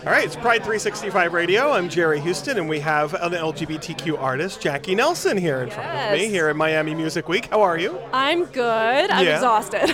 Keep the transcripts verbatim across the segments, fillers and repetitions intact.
All right, it's Pride three sixty-five Radio. I'm Jerry Houston, and we have an L G B T Q artist, Jackie Nelson, here in yes. front of me, here at Miami Music Week. How are you? I'm good. I'm yeah. exhausted.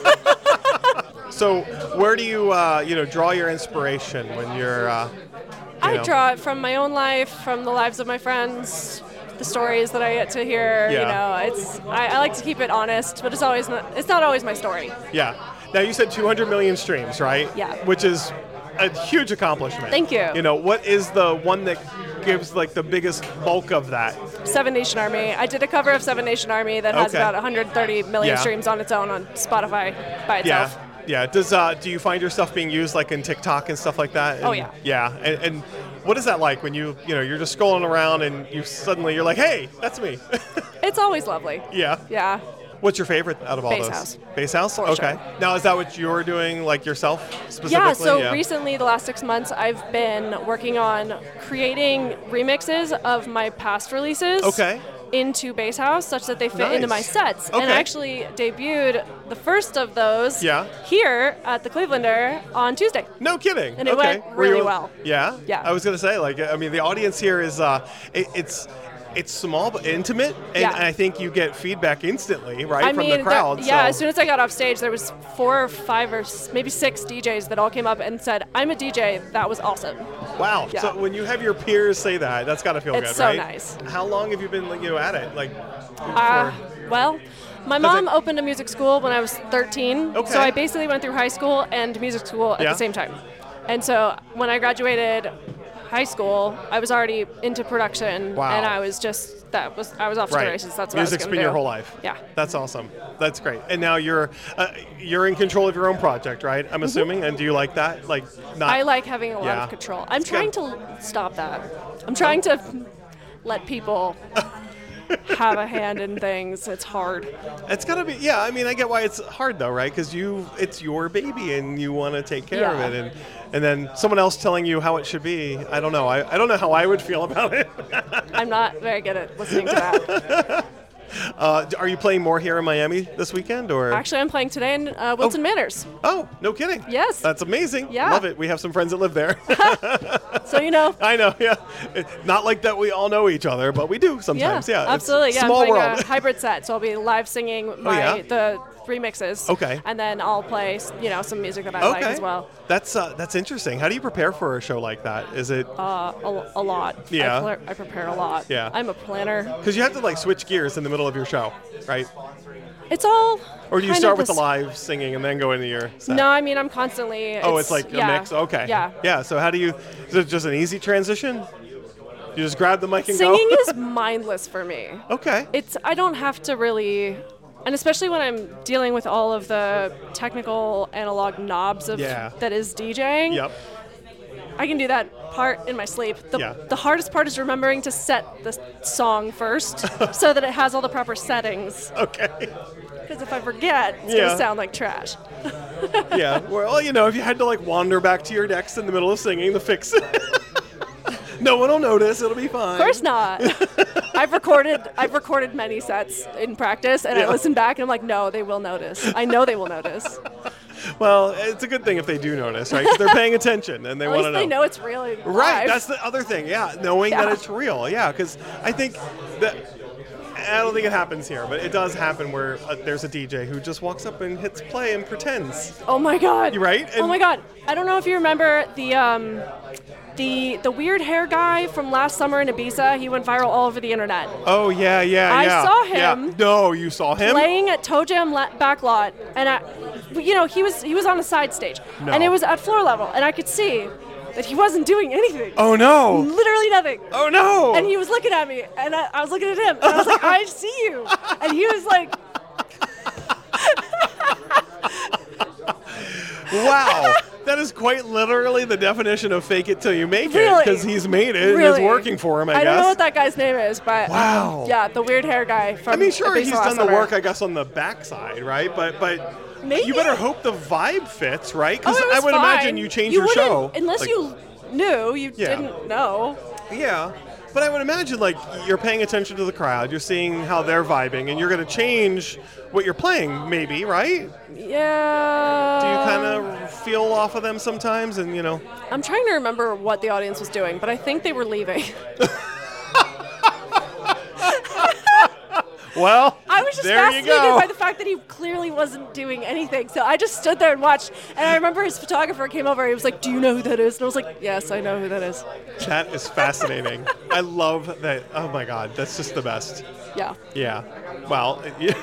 So, where do you, uh, you know, draw your inspiration when you're? Uh, you I know? draw it from my own life, from the lives of my friends, the stories that I get to hear. Yeah. You know, it's I, I like to keep it honest, but it's always not, it's not always my story. Yeah. Now you said two hundred million streams, right? Yeah. Which is a huge accomplishment. Thank you. You know, what is the one that gives like the biggest bulk of that? Seven Nation Army. I did a cover of Seven Nation Army that has Okay. about one hundred thirty million Yeah. streams on its own on Spotify by Yeah. itself. Yeah. Does uh, do you find your stuff being used like in TikTok and stuff like that? And, Oh, yeah. Yeah. And, and what is that like when you you know you're just scrolling around and you suddenly you're like, hey, that's me. It's always lovely. Yeah. Yeah. What's your favorite out of all Bass those? House. Bass House? For Okay. sure. Now, is that what you're doing, like yourself specifically? Yeah, so recently, the last six months, I've been working on creating remixes of my past releases Okay. into Bass House such that they fit into my Nice. sets. And Okay. I actually debuted the first of those Yeah. here at the Clevelander on Tuesday. No kidding. And it okay. went Were you- really well. Yeah? Yeah. I was going to say, like, I mean, the audience here is, uh, it, it's it's small but intimate, and, Yeah. and I think you get feedback instantly, right, I from mean, the crowd. yeah, so. as soon as I got off stage, there was four or five or s- maybe six D Js that all came up and said, I'm a D J. That was awesome. Wow. Yeah. So when you have your peers say that, that's got to feel It's good, so right? nice. How long have you been, like, you know, at it? Like, Uh, for- well, my Does mom it- opened a music school when I was thirteen, Okay. so I basically went through high school and music school at Yeah. the same time. And so when I graduated high school, I was already into production, Wow. and I was just that was I was off to the Right. races. That's what Music's I was been gonna your do. whole life. Yeah. That's awesome. That's great. And now you're uh, you're in control of your own project, right? I'm assuming. And do you like that? Like, not. I like having a lot Yeah. of control. I'm It's trying good. to stop that. I'm trying to let people have a hand in things. It's hard. It's gotta be. Yeah. I mean, I get why it's hard though, right? Because you, it's your baby, and you want to take care of Yeah. it, and and then someone else telling you how it should be. I don't know. I, I don't know how I would feel about it. I'm not very good at listening to that. Uh, are you playing more here in Miami this weekend, or? Actually, I'm playing today in uh, Wilson Manors. Oh, no kidding. Yes. That's amazing. Yeah. Love it. We have some friends that live there. So you know. I know, yeah. Not like that we all know each other, but we do sometimes. Yeah, It's absolutely. Yeah, small I'm playing world. a hybrid set, so I'll be live singing my yeah? the remixes. Okay. And then I'll play, you know, some music that I Okay. like as well. That's uh, that's interesting. How do you prepare for a show like that? Is it Uh, a, a lot. Yeah. I, pl- I prepare a lot. Yeah. I'm a planner. because you have to like switch gears in the middle of your show, right? It's all. Or do you kind start of with the s- live singing and then go into your set? No, I mean I'm constantly. Oh, it's like yeah, a mix. Okay. Yeah. Yeah. So how do you? Is it just an easy transition? You just grab the mic and Singing go. is mindless for me. Okay. It's I don't have to really, and especially when I'm dealing with all of the technical analog knobs of Yeah. that is DJing. Yep. I can do that part in my sleep. The, Yeah. the hardest part is remembering to set the song first so that it has all the proper settings. Okay. Because if I forget, it's Yeah. gonna sound like trash. Yeah. Well, you know, if you had to like wander back to your decks in the middle of singing to fix it, no one will notice. It'll be fine. Of course not. I've recorded I've recorded many sets in practice, and Yeah. I listen back and I'm like, no, they will notice. I know they will notice. Well, it's a good thing if they do notice, right? Because they're paying attention and they At want least to know. they know it's really Right, live. that's the other thing. Yeah, knowing that Yeah. it's real. Yeah, because I think that I don't think it happens here, but it does happen where uh, there's a D J who just walks up and hits play and pretends. Oh my god. You're right? oh And- my god. I don't know if you remember the um the the weird hair guy from last summer in Ibiza. He went viral all over the internet. Oh yeah, yeah, I yeah. saw Yeah. him No, you saw him. Playing at Toe Jam la- backlot, and I, you know, he was he was on a side stage, No. and it was at floor level, and I could see that he wasn't doing anything. Oh no. Literally nothing. Oh no. And he was looking at me, and I, I was looking at him, and I was like, I see you. And he was like, Wow. That is quite literally the definition of fake it till you make it. Really? Because he's made it and really? it's working for him, I, I guess. don't know what that guy's name is, but Wow. um, yeah, the weird hair guy from I mean, sure, Ibiza he's last done the summer. work, I guess, on the backside, right? But but Maybe. you better hope the vibe fits, right? Because Oh, it I was would fine. imagine you change You your wouldn't- show. Unless Like, you knew, you Yeah. didn't know. Yeah. But I would imagine, like, you're paying attention to the crowd, you're seeing how they're vibing, and you're going to change what you're playing, maybe, right? Yeah. Do you kind of feel off of them sometimes, and, you know? I'm trying to remember what the audience was doing, but I think they were leaving. Well, I was just there fascinated you go. by the fact that he clearly wasn't doing anything. So I just stood there and watched. And I remember his photographer came over. He was like, "Do you know who that is?" And I was like, "Yes, I know who that is." That is fascinating. I love that. Oh my God, that's just the best. Yeah. Yeah. Well, yeah.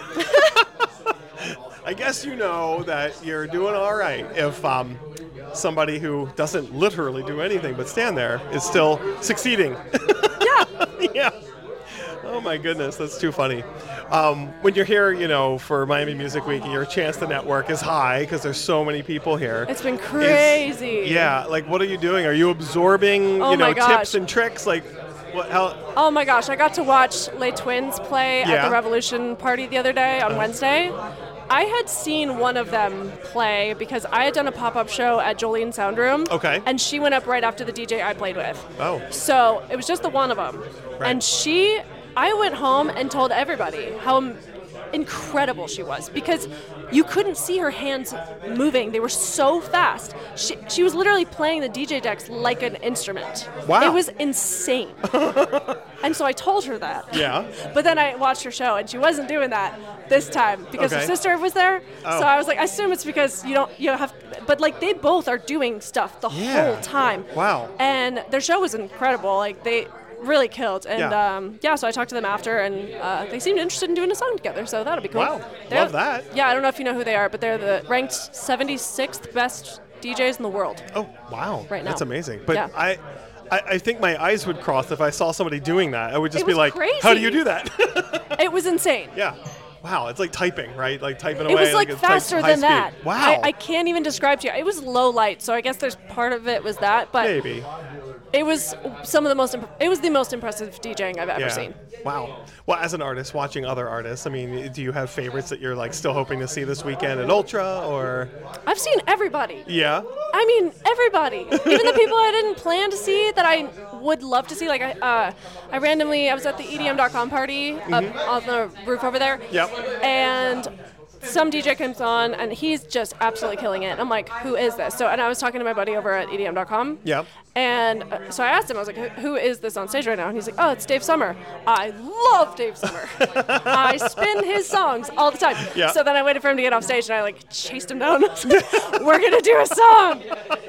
I guess you know that you're doing all right if um, somebody who doesn't literally do anything but stand there is still succeeding. Yeah. Yeah. Oh my goodness, that's too funny. Um, when you're here, you know, for Miami Music Week, your chance to network is high because there's so many people here. It's been crazy. Is, yeah, like what are you doing? Are you absorbing, Oh you know, my gosh. tips and tricks? Like, what? How? Oh my gosh, I got to watch Les Twins play Yeah. at the Revolution party the other day on Wednesday. I had seen one of them play because I had done a pop-up show at Jolene Sound Room. Okay. And she went up right after the D J I played with. Oh. So it was just the one of them. Right. And she, I went home and told everybody how m- incredible she was because you couldn't see her hands moving. They were so fast. She, she was literally playing the D J decks like an instrument. Wow. It was insane. And so I told her that. Yeah. But then I watched her show and she wasn't doing that this time because Okay. her sister was there. Oh. So I was like, I assume it's because you don't you don't have but like they both are doing stuff the Yeah. whole time. Wow. And their show was incredible. Like they really killed. And Yeah. um, yeah, so I talked to them after and uh, they seemed interested in doing a song together. So that'll be cool. Wow. They're- Love that. Yeah, I don't know if you know who they are, but they're the ranked seventy-sixth best D Js in the world. Oh, wow. Right now. That's amazing. But Yeah. I, I, I think my eyes would cross if I saw somebody doing that. I would just It be was like, crazy. how do you do that? It was insane. Yeah. Wow, it's like typing, right? Like typing away. It was like it's type faster high than speed. that. Wow. I, I can't even describe to you. It was low light, so I guess there's part of it was that, but Maybe. it was some of the most. Imp- it was the most impressive DJing I've ever Yeah. seen. Wow. Well, as an artist, watching other artists, I mean, do you have favorites that you're like still hoping to see this weekend at Ultra, or? I've seen everybody. Yeah. I mean, everybody. Even the people I didn't plan to see that I would love to see. Like I, uh, I randomly, I was at the E D M dot com party up on the roof over there. Yep. And some D J comes on, and he's just absolutely killing it. I'm like, who is this? So, and I was talking to my buddy over at E D M dot com. Yep. And uh, so I asked him, I was like, who, who is this on stage right now? And he's like, oh, it's Dave Summer. I love Dave Summer. I spin his songs all the time. Yeah. So then I waited for him to get off stage, and I like chased him down. I was like, we're going to do a song.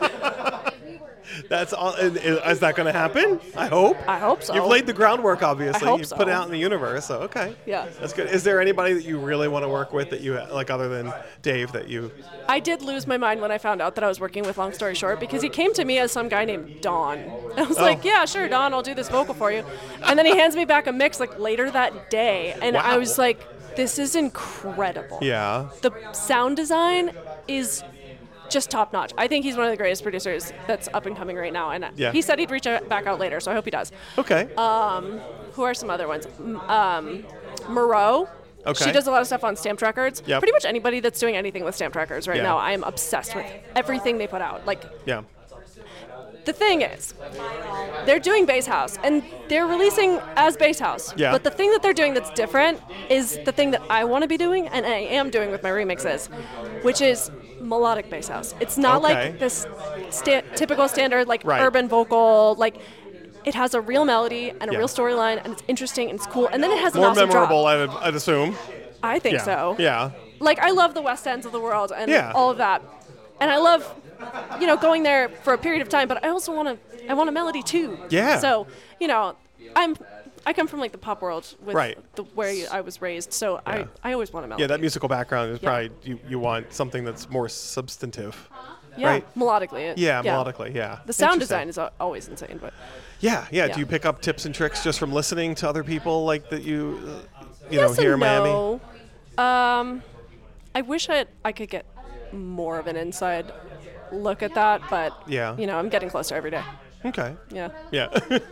That's all. Is, is that going to happen? I hope. I hope so. You've laid the groundwork, obviously. I hope You've so. put it out in the universe, so okay. Yeah. That's good. Is there anybody that you really want to work with that you like, other than Dave, that you? I did lose my mind when I found out that I was working with Long Story Short because he came to me as some guy named Don. And I was Oh. like, yeah, sure, Don, I'll do this vocal for you. And then he hands me back a mix like later that day. And I Wow. was like, this is incredible. Yeah. The sound design is just top notch. I think he's one of the greatest producers that's up and coming right now. And Yeah. he said he'd reach out, back out later, so I hope he does. Okay. Who are some other ones? M- Um, Moreau. Okay. She does a lot of stuff on Stamped Records. Yep. Pretty much anybody that's doing anything with Stamped Records right Yeah. now, I am obsessed with everything they put out. Like, yeah. the thing is, they're doing Bass House, and they're releasing as Bass House. Yeah. But the thing that they're doing that's different is the thing that I want to be doing, and I am doing with my remixes, which is melodic Bass House. It's not Okay. like this sta- typical standard, like, Right. urban vocal, like, it has a real melody and a Yeah. real storyline, and it's interesting and it's cool, and then it has an More awesome memorable, drop. I'd, I'd assume. I think Yeah. so. Yeah. Like, I love the West Ends of the world and Yeah. all of that. And I love, you know, going there for a period of time, but I also want to, I want a melody too. Yeah. So, you know, I'm, I come from like the pop world with Right. the where I was raised, so Yeah. I, I always want a melody. Yeah, that musical background is Yeah. probably you, you want something that's more substantive. Yeah, right. melodically. it- Yeah, melodically, yeah. The sound Interesting. design is al- always insane, but Yeah, yeah, Yeah. Do you pick up tips and tricks just from listening to other people like that you, uh, you yes know, here in and Miami? no. Um, I wish I I could get more of an inside look at that, but Yeah. you know, I'm getting closer every day. Okay. Yeah. Yeah.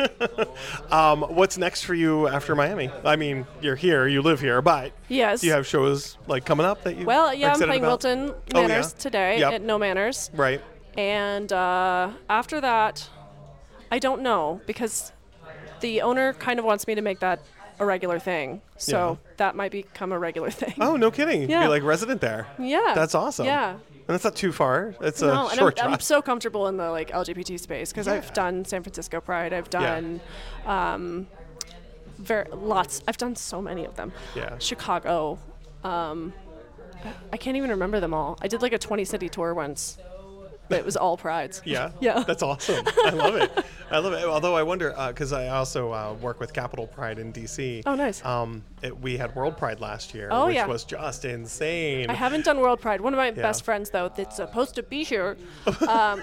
um, what's next for you after Miami? I mean, you're here, you live here, but Yes. do you have shows like coming up that you? Well, are yeah, I'm excited playing about? Wilton Oh, Manors yeah? today Yep. at No Manners. Right. And uh, after that, I don't know because the owner kind of wants me to make that a regular thing. So Yeah. that might become a regular thing. Oh, no kidding. Yeah. You're like resident there. Yeah. That's awesome. Yeah. And that's not too far. It's a No, and short I'm, I'm drive. so comfortable in the like L G B T space because Yeah. I've done San Francisco Pride. I've Yeah. done um, very lots. I've done so many of them. Yeah. Chicago. Um, I can't even remember them all. I did like a twenty city tour once. But it was all prides. Yeah. Yeah. That's awesome. I love it. I love it. Although I wonder, because I also uh, work with Capital Pride in D C. Oh, nice. Um, it, we had World Pride last year, Oh, which yeah. was just insane. I haven't done World Pride. One of my Yeah. best friends, though, that's supposed to be here. Um,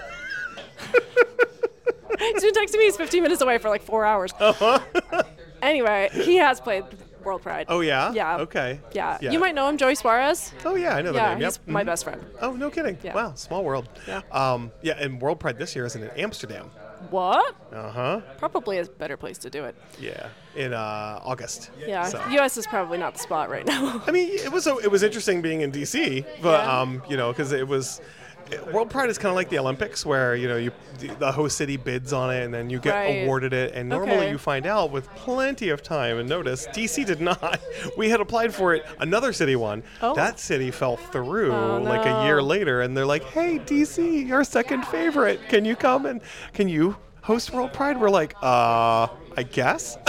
he's been texting me. He's fifteen minutes away for like four hours. Uh-huh. Anyway, he has played World Pride. Oh, yeah? Yeah. Okay. Yeah. Yeah. You might know him, Joey Suarez. Oh, yeah, I know the Yeah, name. he's Yep. my Mhm. best friend. Oh, no kidding. Yeah. Wow, small world. Yeah. Um, yeah, and World Pride this year is in Amsterdam. What? Uh-huh. Probably a better place to do it. Yeah, in uh, August. Yeah. So. U S is probably not the spot right now. I mean, it was so it was interesting being in D C, but Yeah. um, you know, because it was World Pride is kind of like the Olympics, where you know you the host city bids on it, and then you get Right. awarded it. And normally Okay. you find out with plenty of time and notice. D C did not. We had applied for it. Another city won. Oh. That city fell through Oh, like a year no. later, and they're like, "Hey, D C, your second favorite. Can you come and can you host World Pride?" We're like, "Uh, I guess."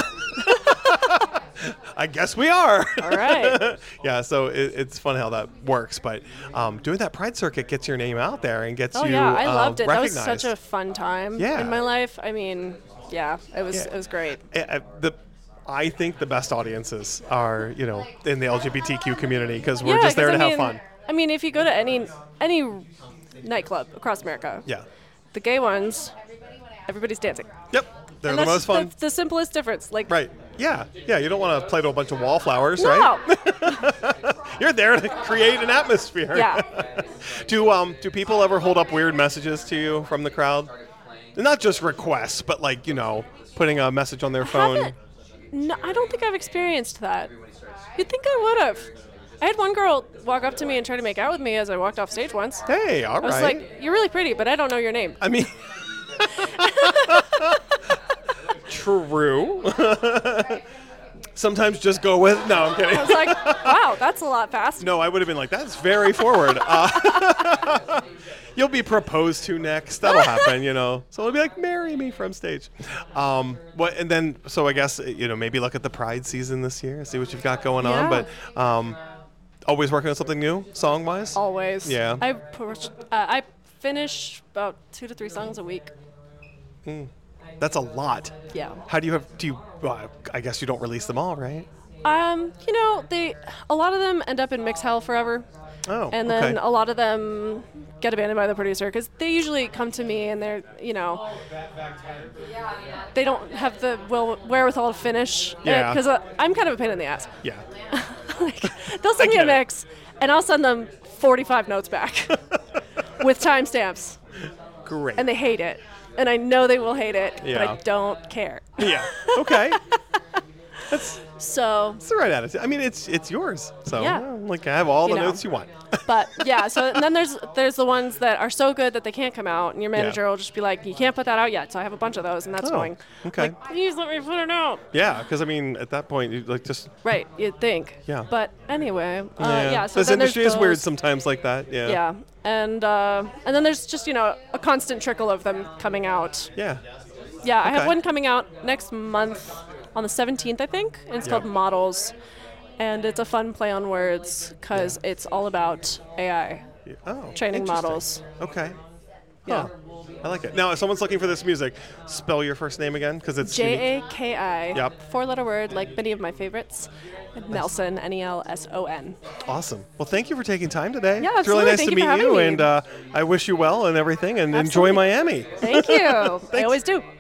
I guess we are. All right. Yeah, so it, it's fun how that works, but um, doing that Pride circuit gets your name out there and gets Oh you yeah, I uh, loved it. That was recognized. such a fun time Yeah. in my life. I mean, yeah, it was Yeah. it was great. I- I- the, I think the best audiences are, you know, in the L G B T Q community because we're yeah, just there 'cause to I have mean, fun. I mean, if you go to any any nightclub across America, Yeah. the gay ones, everybody's dancing. Yep. They're And the that's most fun. The, the simplest difference. Like, Right. Yeah. Yeah. You don't want to play to a bunch of wallflowers, no. right? You're there to create an atmosphere. Yeah. do um do people ever hold up weird messages to you from the crowd? Not just requests, but like, you know, putting a message on their phone. Haven't- No, I don't think I've experienced that. You'd think I would have. I had one girl walk up to me and try to make out with me as I walked off stage once. Hey, all I was right. like, "You're really pretty, but I don't know your name." I mean, true. Sometimes just go with. No, I'm kidding. I was like, "Wow, that's a lot fast." No, I would have been like, that's very forward. Uh, you'll be proposed to next. That'll happen, you know. So it'll be like, marry me from stage. Um, what? And then, so I guess, you know, maybe look at the Pride season this year, see what you've got going on. Yeah. But um, always working on something new, song-wise? Always. Yeah. I push, uh, I finish about two to three songs a week. That's a lot. Yeah. How do you have, do you, well, I guess you don't release them all, right? Um, you know, they a lot of them end up in mix hell forever. Oh, And then okay. a lot of them get abandoned by the producer because they usually come to me and they're, you know, they don't have the will, wherewithal to finish. Yeah. Because uh, I'm kind of a pain in the ass. Yeah. Like, they'll send me get a it. mix and I'll send them forty-five notes back with timestamps. Great. And they hate it. And I know they will hate it, Yeah. but I don't care. yeah. Okay. That's, So, that's the right attitude. I mean, it's it's yours. So, Yeah. well, like, I have all You the know. notes you want. but yeah, so and then there's there's the ones that are so good that they can't come out, and your manager will just be like, you can't put that out yet. So I have a bunch of those, and that's Oh, going. okay. Like, please let me put it out. Yeah, because I mean, at that point, you like just Right, you'd think. Yeah. But anyway, uh, yeah. So this then industry there's is weird those. sometimes, like that. Yeah. Yeah, and uh, and then there's just you know a constant trickle of them coming out. Yeah. Yeah, I have Okay. one coming out next month on the seventeenth, I think, and it's Yeah. called Models, and it's a fun play on words because it's all about A I. Yeah. Oh. Training interesting. models. Okay. Yeah. Huh. I like it. Now, if someone's looking for this music, spell your first name again, because it's unique. J A K I, Yep. four-letter word, like many of my favorites. Nelson, N E L S O N. Awesome. Well, thank you for taking time today. Yeah, It's really absolutely. nice Thank to you for meet having you, me. and uh, I wish you well and everything, and enjoy Absolutely. Miami. Thank you. I always do.